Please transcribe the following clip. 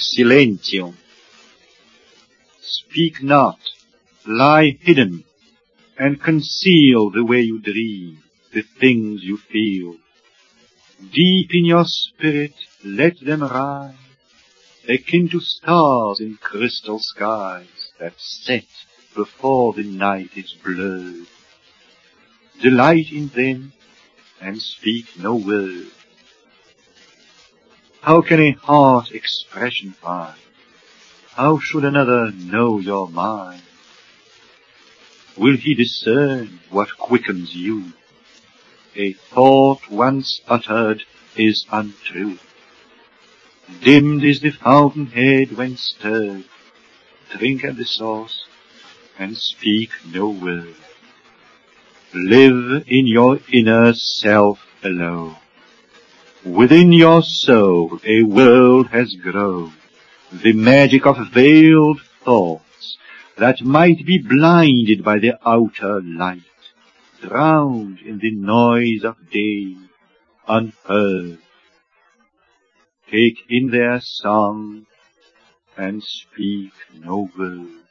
silentium. Speak not, lie hidden, and conceal the way you dream, the things you feel. Deep in your spirit let them rise, akin to stars in crystal skies that set before the night is blurred. Delight in them and speak no word. How can a heart expression find? How should another know your mind? Will he discern what quickens you? A thought once uttered is untrue. Dimmed is the fountainhead when stirred. Drink at the source and speak no word. Live in your inner self alone. Within your soul a world has grown, the magic of veiled thoughts that might be blinded by the outer light, drowned in the noise of day, unheard. Take in their song and speak no word.